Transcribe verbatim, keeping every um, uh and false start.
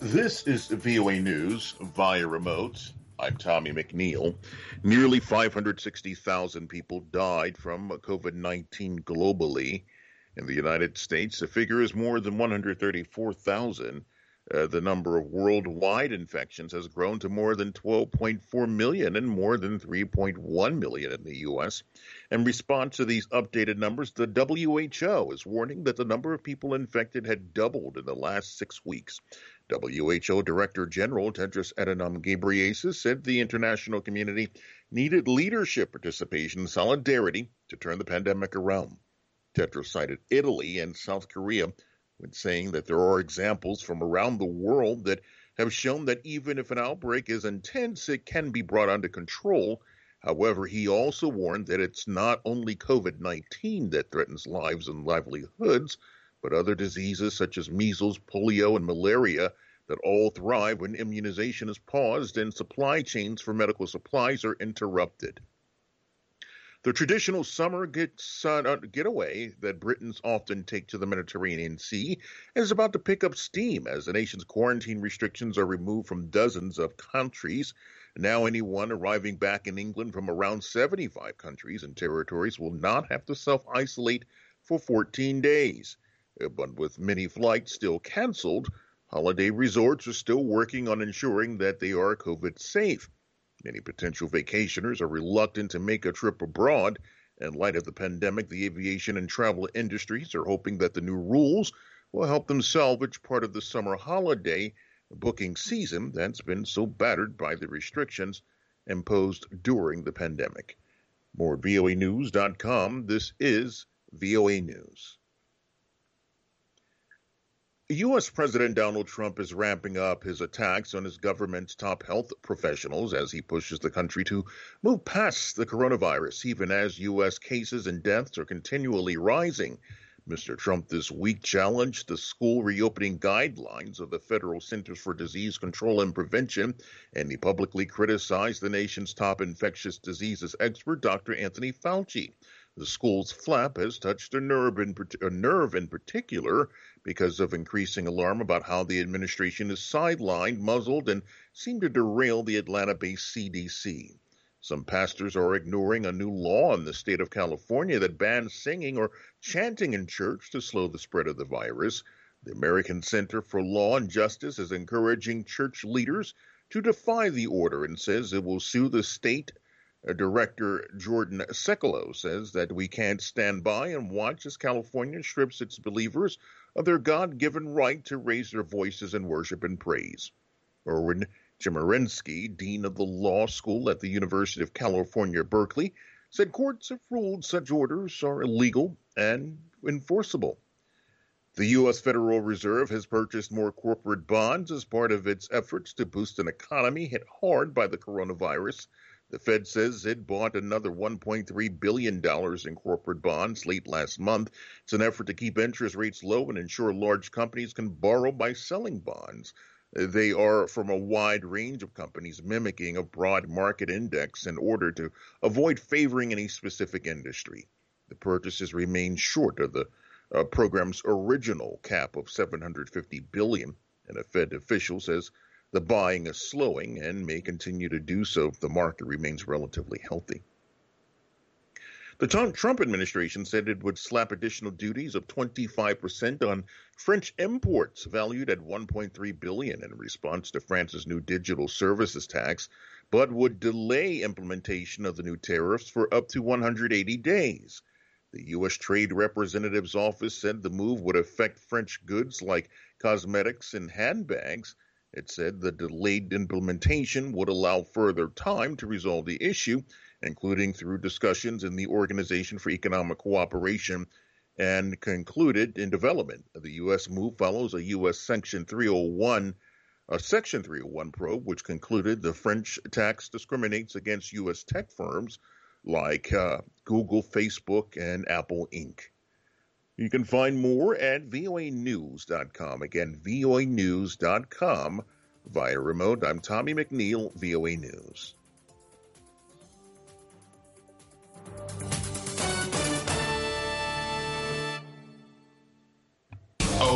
This is V O A News via remote. I'm Tommy McNeil. Nearly five hundred sixty thousand people died from COVID nineteen globally. In the United States, the figure is more than one hundred thirty-four thousand. Uh, the number of worldwide infections has grown to more than twelve point four million and more than three point one million in the U S. In response to these updated numbers, the W H O is warning that the number of people infected had doubled in the last six weeks. W H O Director General Tedros Adhanom Ghebreyesus said the international community needed leadership, participation, and solidarity to turn the pandemic around. Tedros cited Italy and South Korea when saying that there are examples from around the world that have shown that even if an outbreak is intense, it can be brought under control. However, he also warned that it's not only COVID nineteen that threatens lives and livelihoods, but other diseases such as measles, polio, and malaria that all thrive when immunization is paused and supply chains for medical supplies are interrupted. The traditional summer gets, uh, getaway that Britons often take to the Mediterranean Sea is about to pick up steam as the nation's quarantine restrictions are removed from dozens of countries. Now anyone arriving back in England from around seventy-five countries and territories will not have to self-isolate for fourteen days. But with many flights still canceled, holiday resorts are still working on ensuring that they are COVID safe. Many potential vacationers are reluctant to make a trip abroad. In light of the pandemic, the aviation and travel industries are hoping that the new rules will help them salvage part of the summer holiday booking season that's been so battered by the restrictions imposed during the pandemic. More at V O A news dot com. This is V O A News. U S. President Donald Trump is ramping up his attacks on his government's top health professionals as he pushes the country to move past the coronavirus, even as U S cases and deaths are continually rising. Mister Trump this week challenged the school reopening guidelines of the Federal Centers for Disease Control and Prevention, and he publicly criticized the nation's top infectious diseases expert, Doctor Anthony Fauci. The school's flap has touched a nerve, in, a nerve in particular because of increasing alarm about how the administration is sidelined, muzzled, and seemed to derail the Atlanta-based C D C. Some pastors are ignoring a new law in the state of California that bans singing or chanting in church to slow the spread of the virus. The American Center for Law and Justice is encouraging church leaders to defy the order and says it will sue the state. Director Jordan Sekelo says that we can't stand by and watch as California strips its believers of their God-given right to raise their voices in worship and praise. Erwin Chemerinsky, dean of the law school at the University of California, Berkeley, said courts have ruled such orders are illegal and enforceable. The U S. Federal Reserve has purchased more corporate bonds as part of its efforts to boost an economy hit hard by the coronavirus. The Fed says it bought another one point three billion dollars in corporate bonds late last month. It's an effort to keep interest rates low and ensure large companies can borrow by selling bonds. They are from a wide range of companies, mimicking a broad market index in order to avoid favoring any specific industry. The purchases remain short of the uh, program's original cap of seven hundred fifty billion dollars, and a Fed official says the buying is slowing and may continue to do so if the market remains relatively healthy. The Trump administration said it would slap additional duties of twenty-five percent on French imports valued at one point three billion dollars in response to France's new digital services tax, but would delay implementation of the new tariffs for up to one hundred eighty days. The U S. Trade Representative's office said the move would affect French goods like cosmetics and handbags. It said the delayed implementation would allow further time to resolve the issue, including through discussions in the Organization for Economic Cooperation, and concluded in development. The U S move follows a U S Section three oh one, a Section three oh one probe, which concluded the French tax discriminates against U S tech firms like uh, Google, Facebook, and Apple Incorporated. You can find more at V O A news dot com. Again, V O A news dot com. Via remote, I'm Tommy McNeil, V O A News.